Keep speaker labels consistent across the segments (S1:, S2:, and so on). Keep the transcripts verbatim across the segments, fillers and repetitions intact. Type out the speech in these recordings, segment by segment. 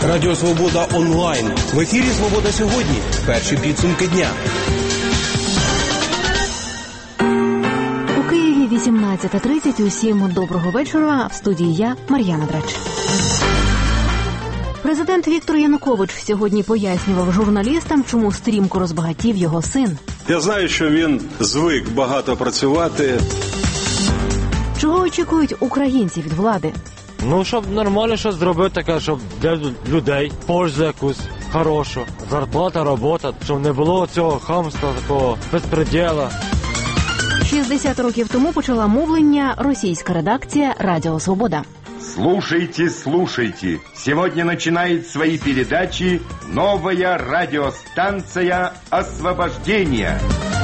S1: Радіо Свобода онлайн. В ефірі «Свобода сьогодні». Перші підсумки дня.
S2: У Києві вісімнадцята тридцять. Усім доброго вечора. В студії я, Мар'яна Драч. Президент Віктор Янукович сьогодні пояснював журналістам, чому стрімко розбагатів його син.
S3: Я знаю, що він звик багато працювати.
S2: Чого очікують українці від влади?
S4: Ну, щоб нормально щось зробити, таке, щоб для людей пользу якусь хорошу, зарплата, робота, щоб не було цього хамства, такого безпреділа.
S2: шістдесят років тому почала мовлення російська редакція «Радіо Свобода».
S5: Слушайте, слушайте. Сегодня начинает свои передачи новая радиостанция «Освобождение».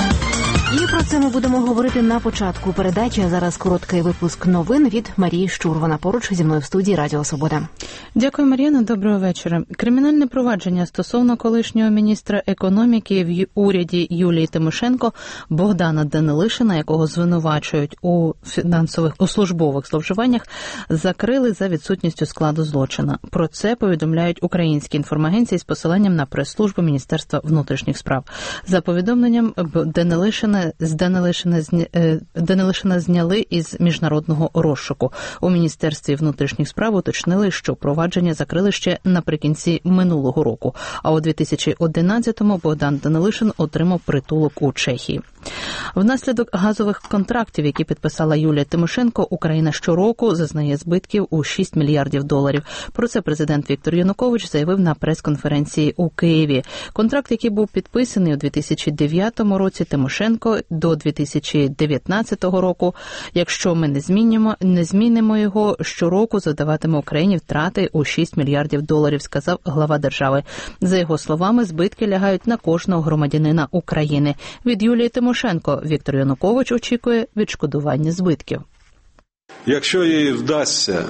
S2: І про це ми будемо говорити на початку передачі. А зараз короткий випуск новин від Марії Щур. Вона поруч зі мною в студії «Радіо Свобода».
S6: Дякую, Мар'яна. Доброго вечора. Кримінальне провадження стосовно колишнього міністра економіки в уряді Юлії Тимошенко Богдана Данилишина, якого звинувачують у фінансових у службових зловживаннях, закрили за відсутністю складу злочина. Про це повідомляють українські інформагенції з посиланням на прес-службу Міністерства внутрішніх справ. За повідомленням Данилишина з Данилишина, Данилишина зняли із міжнародного розшуку. У Міністерстві внутрішніх справ уточнили, що провадження закрили ще наприкінці минулого року, а у дві тисячі одинадцятому Богдан Данилишин отримав притулок у Чехії. Внаслідок газових контрактів, які підписала Юлія Тимошенко, Україна щороку зазнає збитків у шість мільярдів доларів. Про це президент Віктор Янукович заявив на прес-конференції у Києві. Контракт, який був підписаний у дві тисячі дев'ятому році Тимошенко до дві тисячі дев'ятнадцятого року, якщо ми не змінимо, не змінимо його, щороку завдаватиме Україні втрати у шість мільярдів доларів, сказав глава держави. За його словами, збитки лягають на кожного громадянина України. Від Юлії Тимошенко Віктор Янукович очікує відшкодування збитків.
S3: Якщо їй вдасться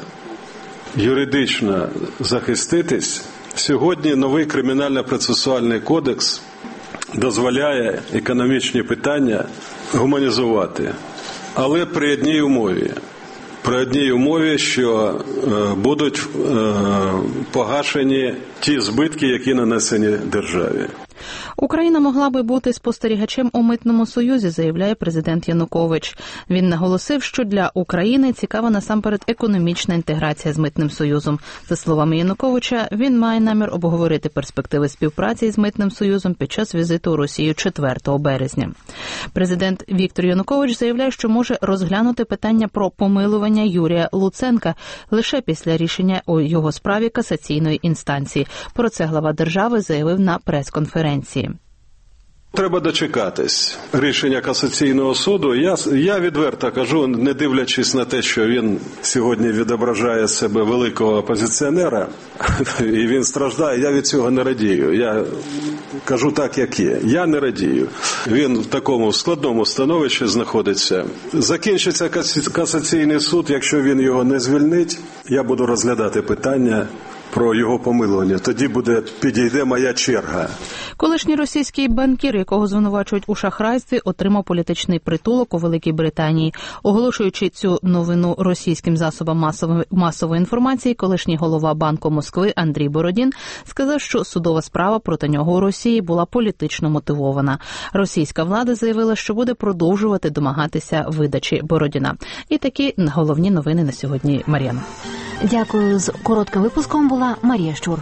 S3: юридично захиститись, сьогодні новий кримінально-процесуальний кодекс дозволяє економічні питання гуманізувати, але при одній умові. При одній умові, що е, будуть е, погашені ті збитки, які нанесені державі.
S6: Україна могла би бути спостерігачем у Митному Союзі, заявляє президент Янукович. Він наголосив, що для України цікава насамперед економічна інтеграція з Митним Союзом. За словами Януковича, він має намір обговорити перспективи співпраці з Митним Союзом під час візиту у Росію четвертого березня. Президент Віктор Янукович заявляє, що може розглянути питання про помилування Юрія Луценка лише після рішення у його справі касаційної інстанції. Про це глава держави заявив на прес-конференції.
S3: Треба дочекатись рішення касаційного суду. Я, я відверто кажу, не дивлячись на те, що він сьогодні відображає себе великого опозиціонера, і він страждає, я від цього не радію. Я кажу так, як є. Я не радію. Він в такому складному становищі знаходиться. Закінчиться касаційний суд, якщо він його не звільнить, я буду розглядати питання про його помилування. Тоді буде, підійде моя черга.
S6: Колишній російський банкір, якого звинувачують у шахрайстві, отримав політичний притулок у Великій Британії. Оголошуючи цю новину російським засобам масової, масової інформації, колишній голова Банку Москви Андрій Бородін сказав, що судова справа проти нього у Росії була політично мотивована. Російська влада заявила, що буде продовжувати домагатися видачі Бородіна. І такі головні новини на сьогодні, Мар'яна.
S2: Дякую. З коротким випуском була Марія Щур.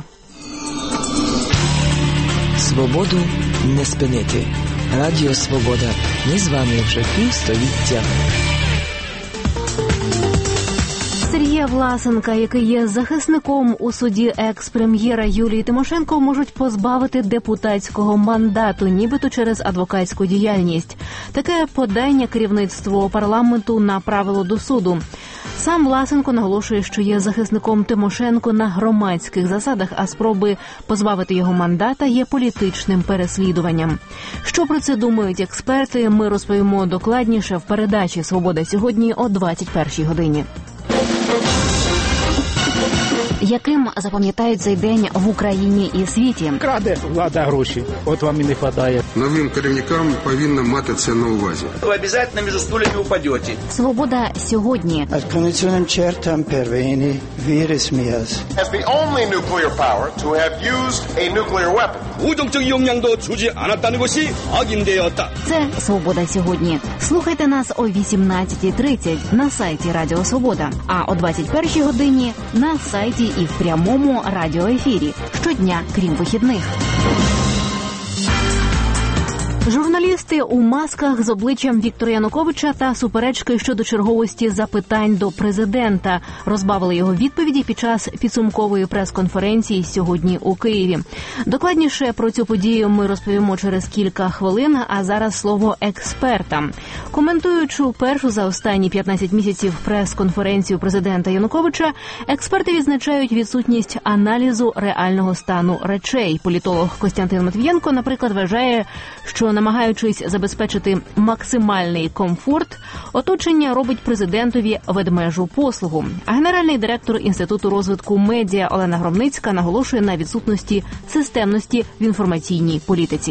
S7: Свободу не спинити. Радіо Свобода. Ми з вами вже півстоліття.
S2: Сергія Власенка, який є захисником у суді екс-прем'єра Юлії Тимошенко, можуть позбавити депутатського мандату, нібито через адвокатську діяльність. Таке подання керівництво парламенту направило до суду. Сам Власенко наголошує, що є захисником Тимошенко на громадських засадах, а спроби позбавити його мандата є політичним переслідуванням. Що про це думають експерти, ми розповімо докладніше в передачі «Свобода сьогодні» о двадцять першій годині. Яким запам'ятають цей день в Україні і світі?
S8: Краде влада гроші, от вам і не вистачає.
S9: Новим керівникам повинно мати це на увазі.
S10: Ви обов'язково між стульями упадете.
S2: Свобода сьогодні.
S11: Конвенціонним чертам первини вірис м'яз.
S12: As the only nuclear power to have used a nuclear weapon.
S1: 우정적 영향도 주지 않았다는 것이 확인되었다.
S2: Це «Свобода сьогодні». Слухайте нас о вісімнадцятій тридцять на сайті Радіо Свобода, а о двадцять першій годині на сайті і в прямому радіоефірі. Щодня, крім вихідних. Журналісти у масках з обличчям Віктора Януковича та суперечки щодо черговості запитань до президента розбавили його відповіді під час підсумкової прес-конференції сьогодні у Києві. Докладніше про цю подію ми розповімо через кілька хвилин, а зараз слово експертам. Коментуючи першу за останні п'ятнадцять місяців прес-конференцію президента Януковича, експерти відзначають відсутність аналізу реального стану речей. Політолог Костянтин Матвієнко, наприклад, вважає, що намагаючись забезпечити максимальний комфорт, оточення робить президентові ведмежу послугу. А генеральний директор Інституту розвитку медіа Олена Громницька наголошує на відсутності системності в інформаційній політиці.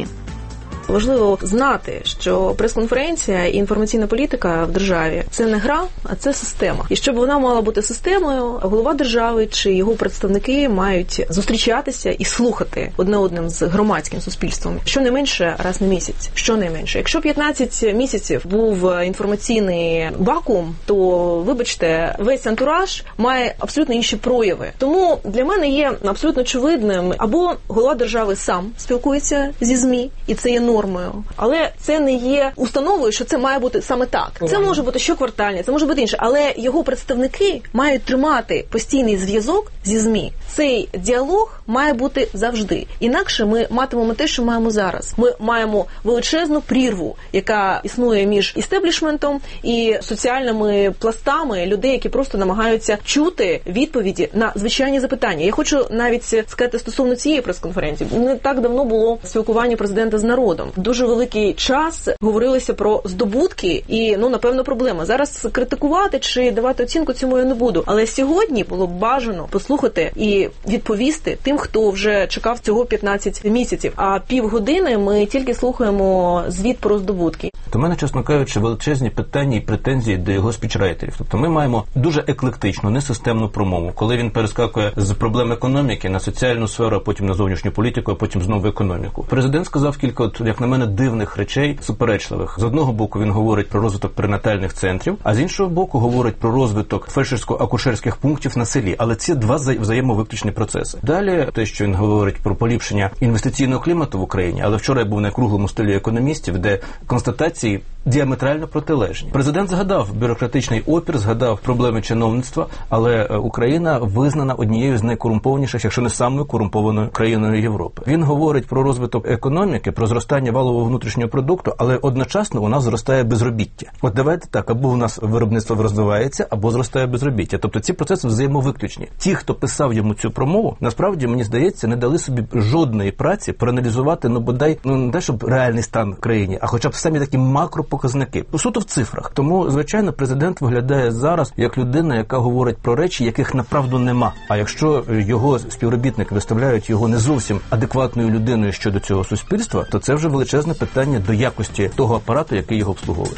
S13: Важливо знати, що прес-конференція і інформаційна політика в державі – це не гра, а це система. І щоб вона мала бути системою, голова держави чи його представники мають зустрічатися і слухати одне одним з громадським суспільством щонайменше раз на місяць. Щонайменше. Якщо п'ятнадцять місяців був інформаційний вакуум, то, вибачте, весь антураж має абсолютно інші прояви. Тому для мене є абсолютно очевидним, або голова держави сам спілкується зі ЗМІ, і це є нормою. Але це не є установою, що це має бути саме так. Це може бути щоквартальне, це може бути інше. Але його представники мають тримати постійний зв'язок зі ЗМІ. Цей діалог має бути завжди. Інакше ми матимемо те, що маємо зараз. Ми маємо величезну прірву, яка існує між істеблішментом і соціальними пластами людей, які просто намагаються чути відповіді на звичайні запитання. Я хочу навіть сказати стосовно цієї прес-конференції. Не так давно було спілкування президента з народом. Дуже великий час говорилося про здобутки і, ну, напевно, проблема. Зараз критикувати чи давати оцінку цьому я не буду. Але сьогодні було б бажано послухати і відповісти тим, хто вже чекав цього п'ятнадцять місяців. А півгодини ми тільки слухаємо звіт про здобутки.
S14: До мене, чесно кажучи, величезні питання і претензії до його спічрайтерів. Тобто ми маємо дуже еклектичну, несистемну промову, коли він перескакує з проблем економіки на соціальну сферу, а потім на зовнішню політику, а потім знову в економіку. Президент сказав кілька, от, як на мене, дивних речей, суперечливих. З одного боку він говорить про розвиток перинатальних центрів, а з іншого боку говорить про розвиток фельдшерсько-акушерських пунктів на селі. Але ці два взаємовиключні процеси. Далі те, що він говорить про поліпшення інвестиційного клімату в Україні, але вчора я був на круглому столі економістів, де констатації діаметрально протилежні. Президент згадав бюрократичний опір, згадав проблеми чиновництва, але Україна визнана однією з найкорумпованіших, якщо не самою корумпованою країною Європи. Він говорить про розвиток економіки, про зростання валового внутрішнього продукту, але одночасно у нас зростає безробіття. От давайте так, або у нас виробництво розвивається, або зростає безробіття. Тобто ці процеси взаємовиключні. Ті, хто писав йому цю промову, насправді, мені здається, не дали собі жодної праці проаналізувати, ну, бодай, ну, не те, щоб реальний стан в країні, а хоча б самі такі макропоказники. Суто в цифрах. Тому, звичайно, президент виглядає зараз як людина, яка говорить про речі, яких направду нема. А якщо його співробітники виставляють його не зовсім адекватною людиною щодо цього суспільства, то це вже величезне питання до якості того апарату, який його обслуговує.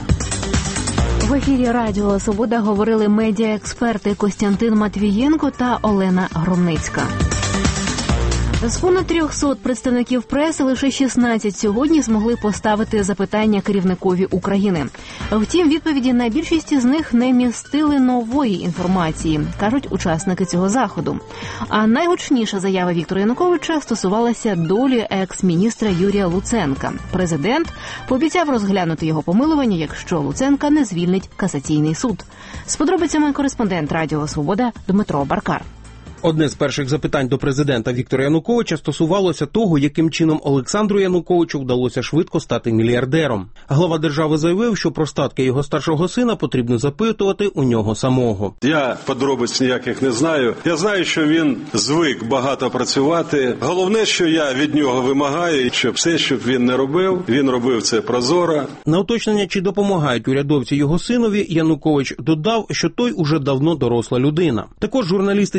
S2: В ефірі Радіо Свобода говорили медіаексперти Костянтин Матвієнко та Олена Громницька. З понад трьохсот представників преси лише шістнадцять сьогодні змогли поставити запитання керівникові України. Втім, відповіді на більшість з них не містили нової інформації, кажуть учасники цього заходу. А найгучніша заява Віктора Януковича стосувалася долі екс-міністра Юрія Луценка. Президент пообіцяв розглянути його помилування, якщо Луценка не звільнить касаційний суд. З подробицями кореспондент Радіо Свобода Дмитро Баркар.
S1: Одне з перших запитань до президента Віктора Януковича стосувалося того, яким чином Олександру Януковичу вдалося швидко стати мільярдером. Глава держави заявив, що про статки його старшого сина потрібно запитувати у нього самого.
S3: Я подробиць ніяких не знаю. Я знаю, що він звик багато працювати. Головне, що я від нього вимагаю, щоб все, що він не робив, він робив це прозоро.
S1: На уточнення, чи допомагають урядовці його синові, Янукович додав, що той уже давно доросла людина. Також журналісти цікавилися,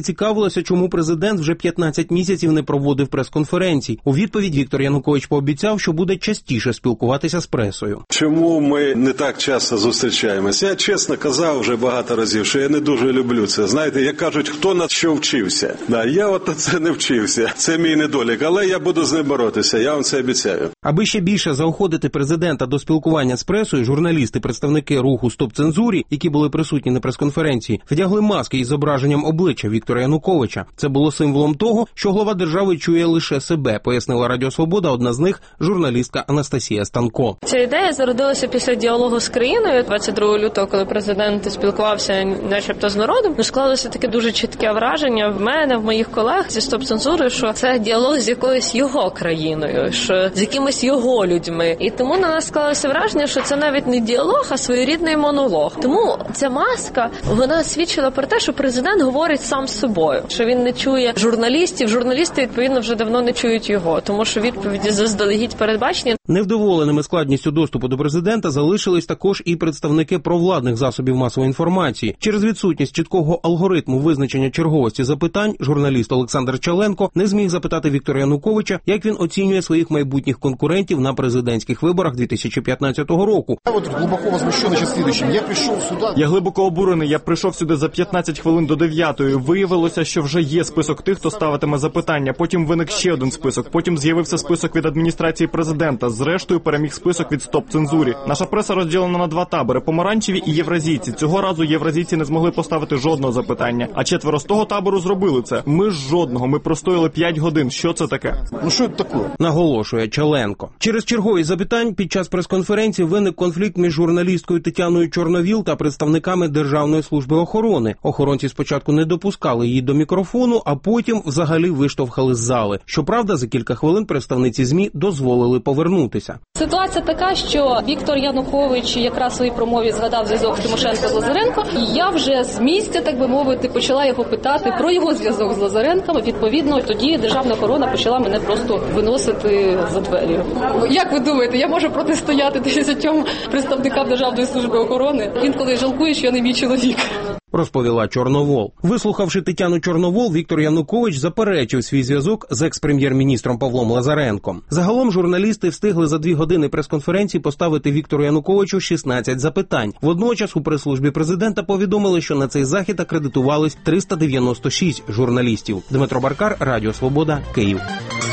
S1: запиталося, чому президент вже п'ятнадцять місяців не проводив прес-конференцій. У відповідь Віктор Янукович пообіцяв, що буде частіше спілкуватися з пресою.
S3: Чому ми не так часто зустрічаємося? Я чесно казав вже багато разів, що я не дуже люблю це. Знаєте, як кажуть, хто на що вчився. Да, я от на це не вчився. Це мій недолік, але я буду з ним боротися, я вам це обіцяю.
S1: Аби ще більше заохотити президента до спілкування з пресою, журналісти, представники руху «Стоп цензурі», які були присутні на прес-конференції, вдягли маски із зображенням обличчя Віктора Януковича. Це було символом того, що глава держави чує лише себе, пояснила Радіо Свобода, одна з них – журналістка Анастасія Станко.
S15: Ця ідея зародилася після діалогу з країною двадцять другого лютого, коли президент спілкувався начебто з народом. Склалося таке дуже чітке враження в мене, в моїх колег зі «Стоп цензури», що це діалог з якоюсь його країною, що з якимись його людьми. І тому на нас склалося враження, що це навіть не діалог, а своєрідний монолог. Тому ця маска, вона свідчила про те, що президент говорить сам з собою, що він не чує журналістів, журналісти, відповідно, вже давно не чують його, тому що відповіді заздалегідь передбачені.
S1: Невдоволеними складністю доступу до президента залишились також і представники провладних засобів масової інформації. Через відсутність чіткого алгоритму визначення черговості запитань, журналіст Олександр Чаленко не зміг запитати Віктора Януковича, як він оцінює своїх майбутніх конкурентів на президентських виборах дві тисячі п'ятнадцятого року.
S16: Я от глибоко возмущений слідчим. Я прийшов сюди.
S17: Я глибоко обурений. Я прийшов сюди за п'ятнадцять хвилин до дев'ятої. Виявилося, що вже є список тих, хто ставитиме запитання. Потім виник ще один список. Потім з'явився список від адміністрації президента. Зрештою переміг список від «Стоп цензурі». Наша преса розділена на два табори – помаранчеві і євразійці. Цього разу євразійці не змогли поставити жодного запитання. А четверо з того табору зробили це. Ми ж жодного. Ми простояли п'ять годин. Що це таке?
S16: Ну що це таке?
S1: Наголошує Чаленко. Через чергові запитань під час прес-конференції виник конфлікт між журналісткою Тетяною Чорновіл та представниками Державної служби охорони. Охоронці спочатку не допускали її до мікрофону, а потім взагалі виштовхали з зали. Щоправда, за кілька хвилин представниці ЗМІ дозволили повернутися.
S18: Ситуація така, що Віктор Янукович якраз у своїй промові згадав зв'язок Тимошенко з Лазаренко, і я вже з місця, так би мовити, почала його питати про його зв'язок з Лазаренком. Відповідно, тоді Державна охорона почала мене просто виносити за двері. Як ви думаєте, я можу протистояти десятьом представникам Державної служби охорони? Інколи жалкую, що я не мій чоловік.
S1: Розповіла Чорновол. Вислухавши Тетяну Чорновол, Віктор Янукович заперечив свій зв'язок з екс-прем'єр-міністром Павлом Лазаренком. Загалом журналісти встигли за дві години прес-конференції поставити Віктору Януковичу шістнадцять запитань. Водночас у прес-службі президента повідомили, що на цей захід акредитувались триста дев'яносто шість журналістів. Дмитро Баркар, Радіо Свобода, Київ.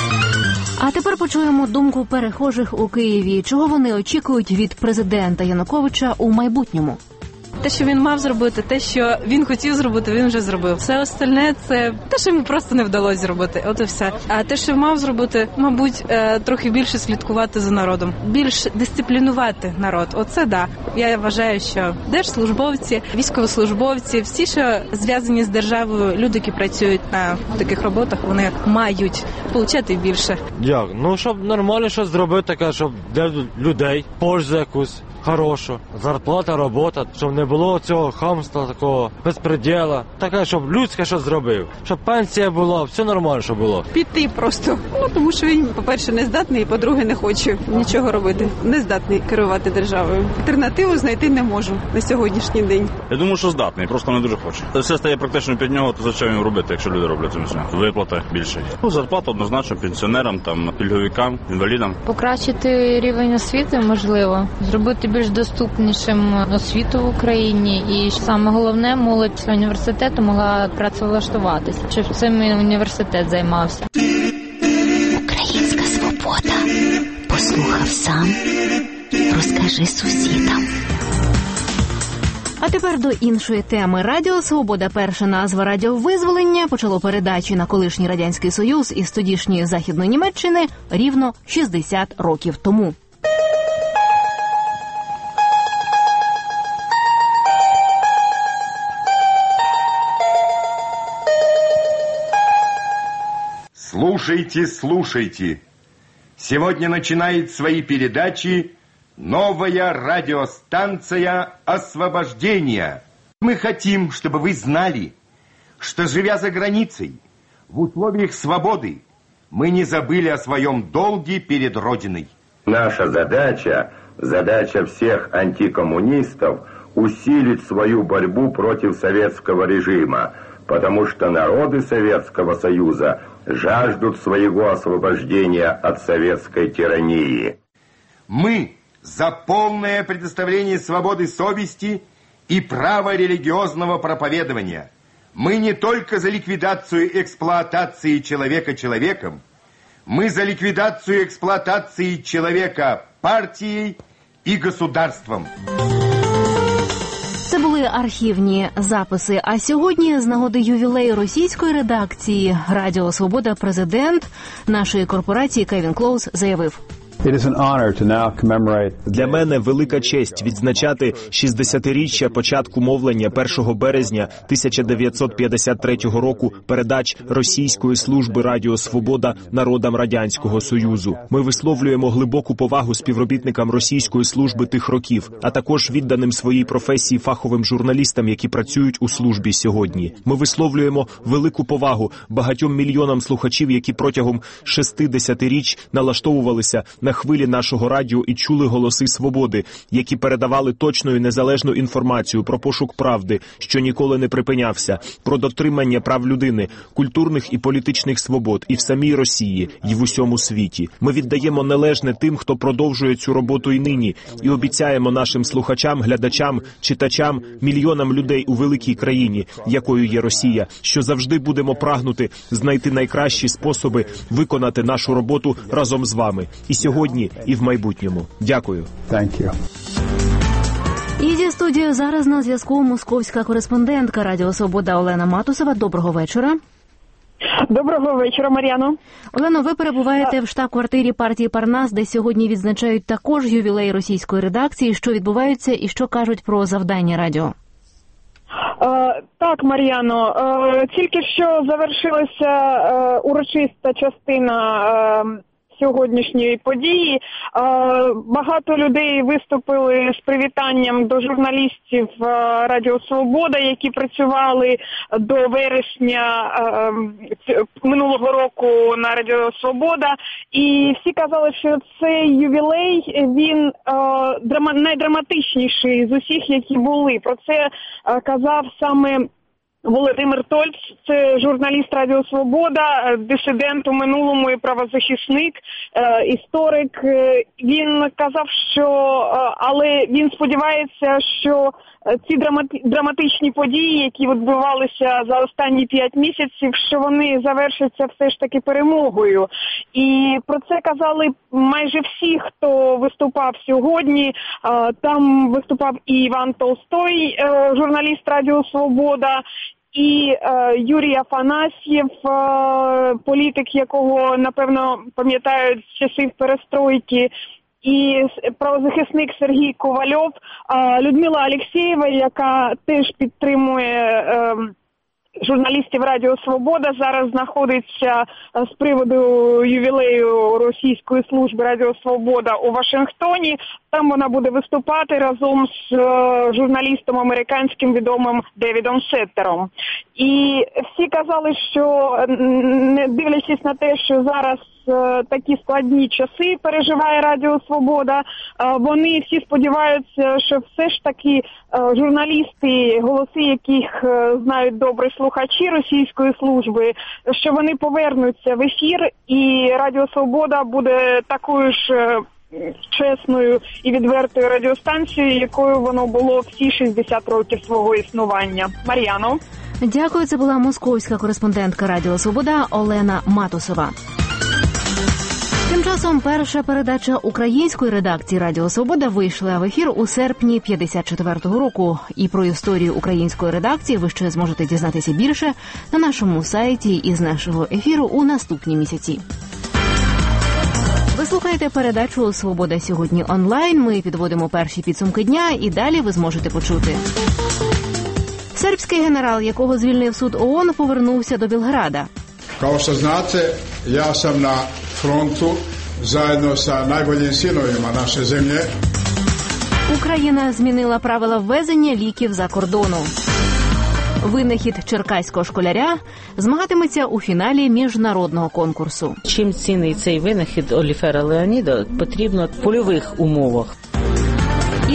S2: А тепер почуємо думку перехожих у Києві. Чого вони очікують від президента Януковича у майбутньому?
S19: Те, що він мав зробити, те, що він хотів зробити, він вже зробив. Все остальне – це те, що йому просто не вдалося зробити. От і все. А те, що мав зробити, мабуть, трохи більше слідкувати за народом. Більш дисциплінувати народ. Оце да. Я вважаю, що держслужбовці, військовослужбовці, всі, що зв'язані з державою, люди, які працюють на таких роботах, вони мають отримати більше.
S4: Як? Ну, щоб нормально щось зробити, таке, щоб для людей, пользу якусь. Хорошо, зарплата, робота, щоб не було цього хамства, такого безпреділа. Таке, щоб людське щось зробив, щоб пенсія була, все нормально, щоб було.
S20: Піти просто, ну тому що він, по-перше, не здатний, і по-друге, не хоче нічого робити. Не здатний керувати державою. Альтернативу знайти не можу на сьогоднішній день.
S21: Я думаю, що здатний, просто не дуже хоче. Це все стає практично під нього, то за що їм робити, якщо люди роблять це все. Виплата більше. Ну, зарплата однозначно пенсіонерам, там, пільговикам, інвалідам.
S22: Покращити рівень освіти, можливо, зробити більш доступнішим освіту в Україні і саме головне, молодь після університету могла працевлаштуватися, щоб цим університет займався.
S23: Українська свобода. Послухав сам, розкажи сусідам.
S2: А тепер до іншої теми. Радіо «Свобода», перша назва радіовизволення, почало передачі на колишній Радянський Союз із тодішньої Західної Німеччини рівно шістдесят років тому.
S5: Слушайте, слушайте. Сегодня начинает свои передачи новая радиостанция «Освобождение». Мы хотим, чтобы вы знали, что, живя за границей, в условиях свободы, мы не забыли о своем долге перед Родиной.
S24: Наша задача, задача всех антикоммунистов, усилить свою борьбу против советского режима, потому что народы Советского Союза жаждут своего освобождения от советской тирании.
S5: Мы за полное предоставление свободы совести и права религиозного проповедования. Мы не только за ликвидацию эксплуатации человека человеком, мы за ликвидацию эксплуатации человека партией и государством.
S2: Це були архівні записи. А сьогодні, з нагоди ювілею російської редакції Радіо Свобода, президент нашої корпорації Кевін Клоуз заявив:
S6: Для мене велика честь відзначати шістдесятиріччя початку мовлення першого березня тисяча дев'ятсот п'ятдесят третього року передач Російської служби Радіо Свобода народам Радянського Союзу. Ми висловлюємо глибоку повагу співробітникам російської служби тих років, а також відданим своїй професії фаховим журналістам, які працюють у службі сьогодні. Ми висловлюємо велику повагу багатьом мільйонам слухачів, які протягом шістдесятиріч налаштовувалися на хвилі нашого радіо і чули голоси свободи, які передавали точну і незалежну інформацію про пошук правди, що ніколи не припинявся, про дотримання прав людини, культурних і політичних свобод і в самій Росії, і в усьому світі. Ми віддаємо належне тим, хто продовжує цю роботу і нині, і обіцяємо нашим слухачам, глядачам, читачам, мільйонам людей у великій країні, якою є Росія, що завжди будемо прагнути знайти найкращі способи виконати нашу роботу разом з вами. І сьогодні, і в майбутньому. Дякую.
S7: Thank you.
S2: І зі студією зараз на зв'язку московська кореспондентка Радіо Свобода Олена Матусова. Доброго вечора.
S8: Доброго вечора, Мар'яно.
S2: Олено, ви перебуваєте в штаб-квартирі партії Парнас, де сьогодні відзначають також ювілей російської редакції. Що відбувається і що кажуть про завдання радіо?
S8: Е, так, Мар'яно, е, тільки що завершилася е, урочиста частина е, сьогоднішньої події. Багато людей виступили з привітанням до журналістів Радіо Свобода, які працювали до вересня минулого року на Радіо Свобода. І всі казали, що цей ювілей, він найдраматичніший з усіх, які були. Про це казав саме Володимир Тольц, це журналіст Радіо Свобода, дисидент у минулому і правозахисник, історик. Він казав, що, але він сподівається, що ці драматичні події, які відбувалися за останні п'ять місяців, що вони завершаться все ж таки перемогою. І про це казали майже всі, хто виступав сьогодні. Там виступав і Іван Толстой, журналіст Радіо Свобода, і е, Юрій Афанасьєв, е, політик, якого, напевно, пам'ятають з часів перестройки, і правозахисник Сергій Ковальов, е, Людмила Алєксєєва, яка теж підтримує е, журналістів Радіо Свобода, зараз знаходиться з приводу ювілею російської служби Радіо Свобода у Вашингтоні. Там вона буде виступати разом з журналістом американським відомим Девідом Сеттером. І всі казали, що, не дивлячись на те, що зараз такі складні часи переживає Радіо Свобода, вони всі сподіваються, що все ж таки журналісти, голоси яких знають добре слухачі російської служби, що вони повернуться в ефір, і Радіо Свобода буде такою ж чесною і відвертою радіостанцією, якою воно було всі шістдесят років свого існування. Мар'яно.
S2: Дякую, це була московська кореспондентка Радіо Свобода Олена Матусова. Тим часом перша передача української редакції Радіо Свобода вийшла в ефір у серпні п'ятдесят четвертого року. І про історію української редакції ви ще зможете дізнатися більше на нашому сайті із нашого ефіру у наступні місяці. Ви слухаєте передачу «Свобода сьогодні» онлайн. Ми підводимо перші підсумки дня і далі ви зможете почути. Сербський генерал, якого звільнив суд ООН, повернувся до Білграда.
S9: Kao što znate, ja sam na frontu zajedno sa najboljim sinovima naše zemlje.
S2: Україна змінила правила ввезення ліків за кордону. Винахід черкаського школяря змагатиметься у фіналі міжнародного конкурсу.
S25: Чим цінний цей винахід Оліфера Леоніда, потрібно в польових умовах.
S2: І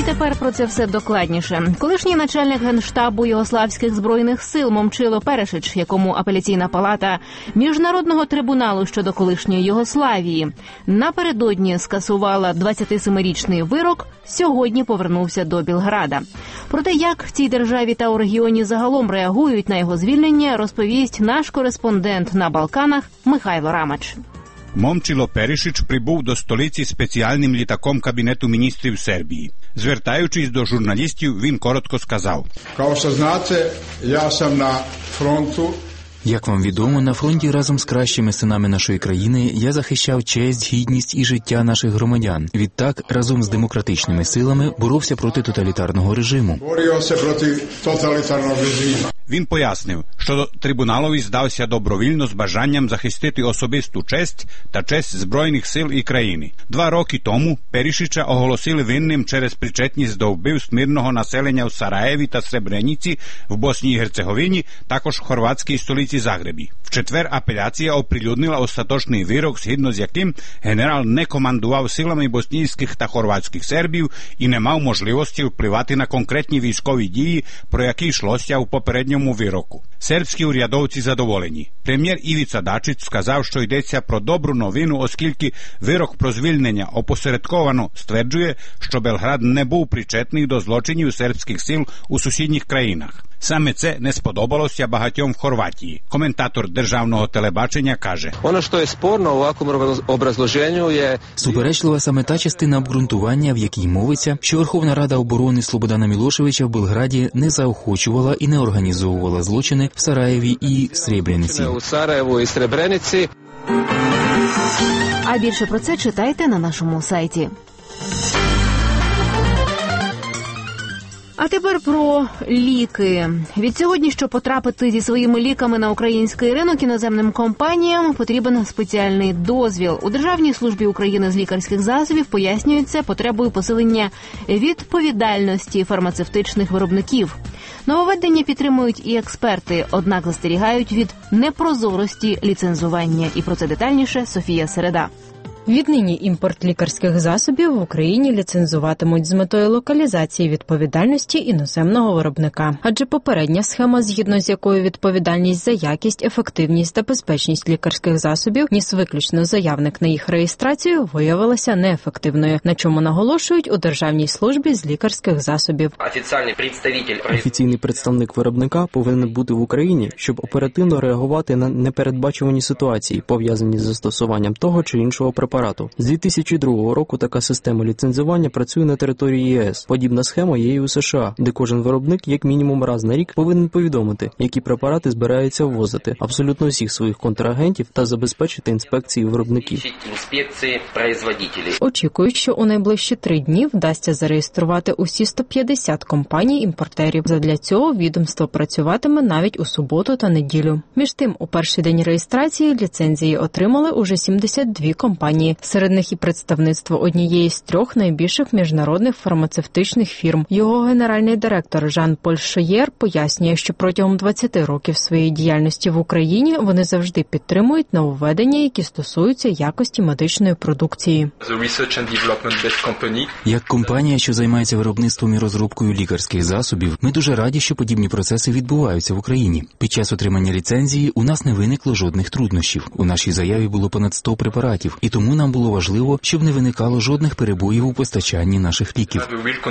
S2: І тепер про це все докладніше. Колишній начальник Генштабу Югославських збройних сил Момчило Перешич, якому апеляційна палата Міжнародного трибуналу щодо колишньої Югославії напередодні скасувала двадцятисемирічний вирок, сьогодні повернувся до Білграда. Про те, як в цій державі та у регіоні загалом реагують на його звільнення, розповість наш кореспондент на Балканах Михайло Рамач.
S7: Момчило Перішич прибув до столиці спеціальним літаком Кабінету міністрів Сербії. Звертаючись до журналістів, він коротко сказав:
S9: «Kao što znate, ja sam na frontu.
S10: Як вам відомо, на фронті разом з кращими синами нашої країни я захищав честь, гідність і життя наших громадян. Відтак, разом з демократичними силами боровся проти тоталітарного режиму».
S9: Borio se protiv totalitarnog režima.
S7: Він пояснив, що трибуналові здався добровільно з бажанням захистити особисту честь та честь Збройних сил і країни. Два роки тому Перішича оголосили винним через причетність до вбивств мирного населення в Сараєві та Сребрениці, в Босній і Герцеговині, також в хорватській столиці Загребі. В четвер апеляція оприлюднила остаточний вирок, згідно з яким генерал не командував силами боснійських та хорватських сербів і не мав можливості впливати на конкретні військові дії, про які йшлося в попередньому вироку. Сербські урядовці задоволені. Прем'єр Івіца Дачич сказав, що йдеться про добру новину, оскільки вирок про звільнення опосередковано стверджує, що Белград не був причетний до злочинів сербських сил у сусідніх країнах. Саме це не сподобалося багатьом в Хорватії. Коментатор державного телебачення каже:
S11: «Оно, що є спорно у ovakvom obrazloženju je...»
S10: Суперечлива саме та частина обґрунтування, в якій мовиться, що Верховна Рада оборони Слободана Мілошевича в Белграді не заохочувала і не організовувала злочини в Сараєві і Сребрениці.
S11: У Сараєву і Сребрениці.
S2: А більше про це читайте на нашому сайті. А тепер про ліки. Від сьогодні, щоб потрапити зі своїми ліками на український ринок іноземним компаніям, потрібен спеціальний дозвіл. У Державній службі України з лікарських засобів пояснюється потребою посилення відповідальності фармацевтичних виробників. Нововведення підтримують і експерти, однак застерігають від непрозорості ліцензування. І про це детальніше Софія Середа.
S12: Віднині імпорт лікарських засобів в Україні ліцензуватимуть з метою локалізації відповідальності іноземного виробника. Адже попередня схема, згідно з якою відповідальність за якість, ефективність та безпечність лікарських засобів ніс виключно заявник на їх реєстрацію, виявилася неефективною, на чому наголошують у Державній службі з лікарських засобів.
S25: Офіційний представник виробника повинен бути в Україні, щоб оперативно реагувати на непередбачувані ситуації, пов'язані з застосуванням того чи іншого препарату. З дві тисячі другого року така система ліцензування працює на території ЄС. Подібна схема є і у США, де кожен виробник як мінімум раз на рік повинен повідомити, які препарати збирається ввозити, абсолютно всіх своїх контрагентів та забезпечити інспекції виробників.
S12: Очікують, що у найближчі три дні вдасться зареєструвати усі сто п'ятдесят компаній-імпортерів. Задля цього відомство працюватиме навіть у суботу та неділю. Між тим, у перший день реєстрації ліцензії отримали уже сімдесят дві компанії. Серед них і представництво однієї з трьох найбільших міжнародних фармацевтичних фірм. Його генеральний директор Жан-Поль Шоєр пояснює, що протягом двадцяти років своєї діяльності в Україні вони завжди підтримують нововведення, які стосуються якості медичної продукції.
S10: Як компанія, що займається виробництвом і розробкою лікарських засобів, ми дуже раді, що подібні процеси відбуваються в Україні. Під час отримання ліцензії у нас не виникло жодних труднощів. У нашій заяві було понад сто препаратів, і тому нам було важливо, щоб не виникало жодних перебоїв у постачанні наших ліків.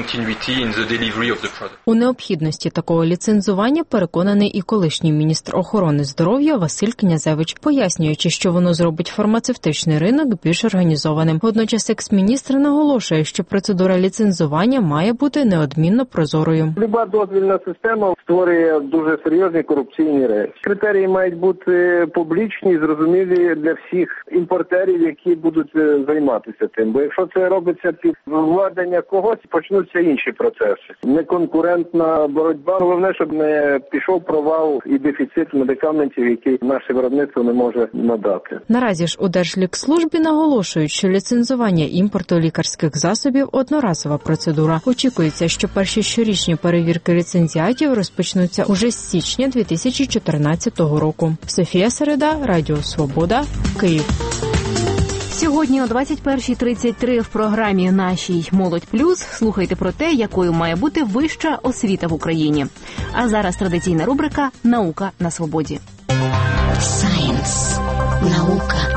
S12: У необхідності такого ліцензування переконаний і колишній міністр охорони здоров'я Василь Князевич, пояснюючи, що воно зробить фармацевтичний ринок більш організованим. Водночас екс-міністр наголошує, що процедура ліцензування має бути неодмінно прозорою.
S26: Люба дозвільна система створює дуже серйозні корупційні речі. Критерії мають бути публічні, зрозумілі для всіх імпортерів, які будуть займатися тим. Бо якщо це робиться під владання когось, почнуться інші процеси. Неконкурентна боротьба. Головне, щоб не пішов провал і дефіцит медикаментів, які наше виробництво не може надати.
S12: Наразі ж у Держлікслужбі наголошують, що ліцензування імпорту лікарських засобів – одноразова процедура. Очікується, що перші щорічні перевірки ліцензіатів розпочнуться уже з січня дві тисячі чотирнадцятого року. Софія Середа, Радіо Свобода, Київ.
S2: Сьогодні о двадцять першій тридцять три в програмі «Нашій Молодь Плюс» слухайте про те, якою має бути вища освіта в Україні. А зараз традиційна рубрика «Наука на свободі».
S23: Сайенс. Наука.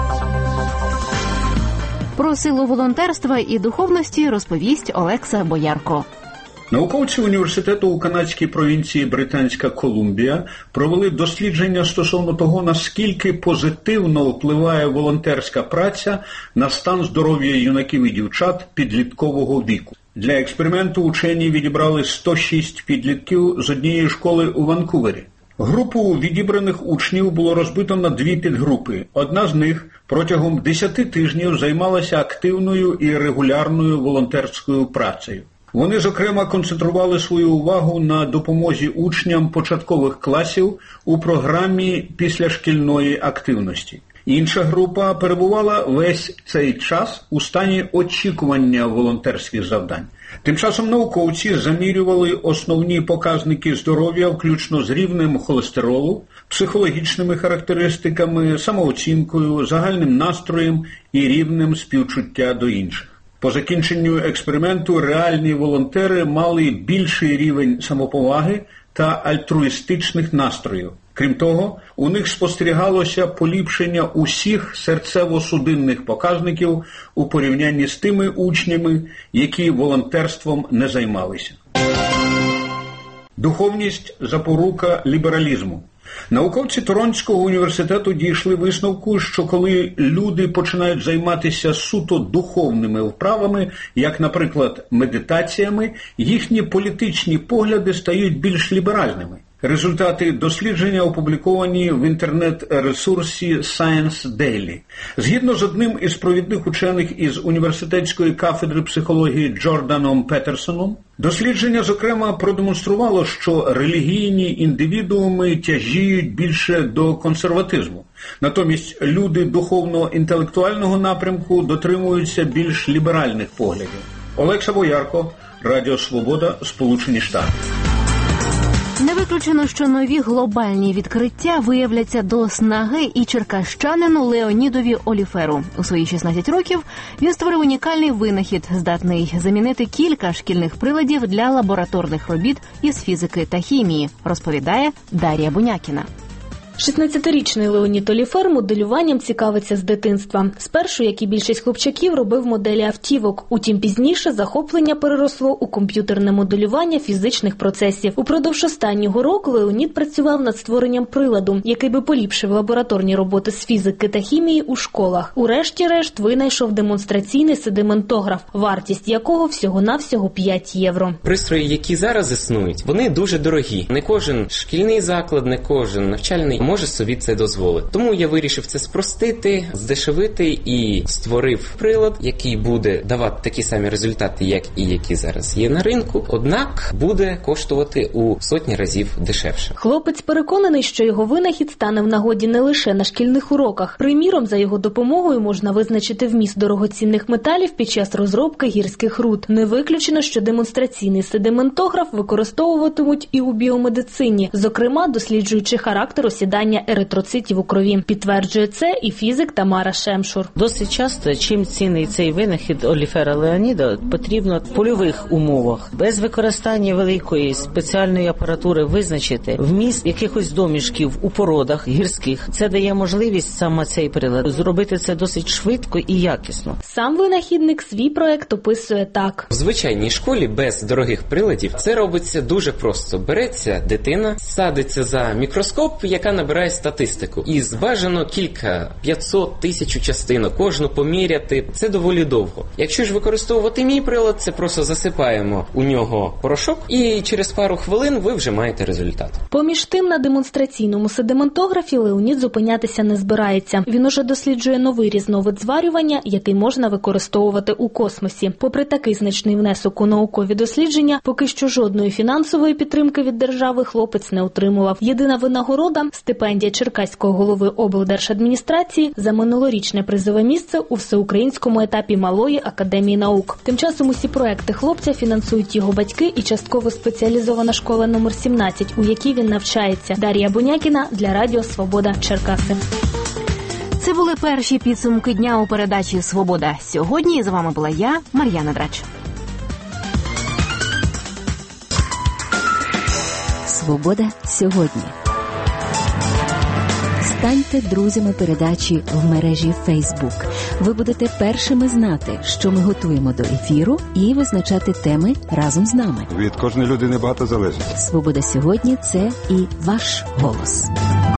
S2: Про силу волонтерства і духовності розповість Олекса Боярко.
S3: Науковці університету у канадській провінції Британська Колумбія провели дослідження стосовно того, наскільки позитивно впливає волонтерська праця на стан здоров'я юнаків і дівчат підліткового віку. Для експерименту учені відібрали сто шість підлітків з однієї школи у Ванкувері. Групу відібраних учнів було розбито на дві підгрупи. Одна з них протягом десяти тижнів займалася активною і регулярною волонтерською працею. Вони, зокрема, концентрували свою увагу на допомозі учням початкових класів у програмі післяшкільної активності. Інша група перебувала весь цей час у стані очікування волонтерських завдань. Тим часом науковці замірювали основні показники здоров'я, включно з рівнем холестеролу, психологічними характеристиками, самооцінкою, загальним настроєм і рівнем співчуття до інших. По закінченню експерименту реальні волонтери мали більший рівень самоповаги та альтруїстичних настроїв. Крім того, у них спостерігалося поліпшення усіх серцево-судинних показників у порівнянні з тими учнями, які волонтерством не займалися. Духовність – запорука лібералізму. Науковці Торонтського університету дійшли висновку, що коли люди починають займатися суто духовними вправами, як, наприклад, медитаціями, їхні політичні погляди стають більш ліберальними. Результати дослідження опубліковані в інтернет-ресурсі Science Daily. Згідно з одним із провідних учених із університетської кафедри психології Джорданом Петерсоном, дослідження, зокрема, продемонструвало, що релігійні індивідууми тяжіють більше до консерватизму. Натомість люди духовно-інтелектуального напрямку дотримуються більш ліберальних поглядів. Олекса Боярко, Радіо Свобода, Сполучені Штати.
S2: Не виключено, що нові глобальні відкриття виявляться до снаги і черкащанину Леонідові Оліферу. У свої шістнадцять років він створив унікальний винахід, здатний замінити кілька шкільних приладів для лабораторних робіт із фізики та хімії, розповідає Дар'я Бунякіна.
S13: шістнадцятирічний Леонід Оліфер моделюванням цікавиться з дитинства. Спершу, як і більшість хлопчаків, робив моделі автівок. Утім, пізніше захоплення переросло у комп'ютерне моделювання фізичних процесів. Упродовж останнього року Леонід працював над створенням приладу, який би поліпшив лабораторні роботи з фізики та хімії у школах. Урешті-решт винайшов демонстраційний седиментограф, вартість якого всього-навсього п'ять євро.
S14: Пристрої, які зараз існують, вони дуже дорогі. Не кожен шкільний заклад, не кожен навчальний може собі це дозволити. Тому я вирішив це спростити, здешевити і створив прилад, який буде давати такі самі результати, як і які зараз є на ринку, однак буде коштувати у сотні разів дешевше.
S13: Хлопець переконаний, що його винахід стане в нагоді не лише на шкільних уроках. Приміром, за його допомогою можна визначити вміст дорогоцінних металів під час розробки гірських руд. Не виключено, що демонстраційний седиментограф використовуватимуть і у біомедицині, зокрема, досліджуючи характер осідання еритроцитів у крові. Підтверджує це і фізик Тамара Шемшур.
S15: Досить часто, чим цінний цей винахід Оліфера Леоніда, потрібно в польових умовах, без використання великої спеціальної апаратури визначити вміст якихось домішків у породах гірських. Це дає можливість саме цей прилад зробити це досить швидко і якісно.
S13: Сам винахідник свій проект описує так.
S14: В звичайній школі без дорогих приладів це робиться дуже просто. Береться дитина, садиться за мікроскоп, яка набирає статистику. І збажано кілька, п'ятсот, тисячу частинок, кожну поміряти. Це доволі довго. Якщо ж використовувати мій прилад, це просто засипаємо у нього порошок, і через пару хвилин ви вже маєте результат.
S13: Поміж тим, на демонстраційному седиментографі Леонід зупинятися не збирається. Він уже досліджує новий різновид зварювання, який можна використовувати у космосі. Попри такий значний внесок у наукові дослідження, поки що жодної фінансової підтримки від держави хлопець не отримував. Єдина винагорода – стипендія черкаського голови облдержадміністрації за минулорічне призове місце у всеукраїнському етапі Малої академії наук. Тим часом усі проекти хлопця фінансують його батьки і частково спеціалізована школа номер сімнадцять, у якій він навчається. Дар'я Бунякіна для Радіо Свобода, Черкаси.
S2: Це Це були перші підсумки дня у передачі «Свобода». Сьогодні з вами була я, Мар'яна Драч.
S1: «Свобода сьогодні». Станьте друзями передачі в мережі Facebook. Ви будете першими знати, що ми готуємо до ефіру, і визначати теми разом з нами.
S4: Від кожної людини багато залежить.
S1: «Свобода сьогодні» – це і ваш голос.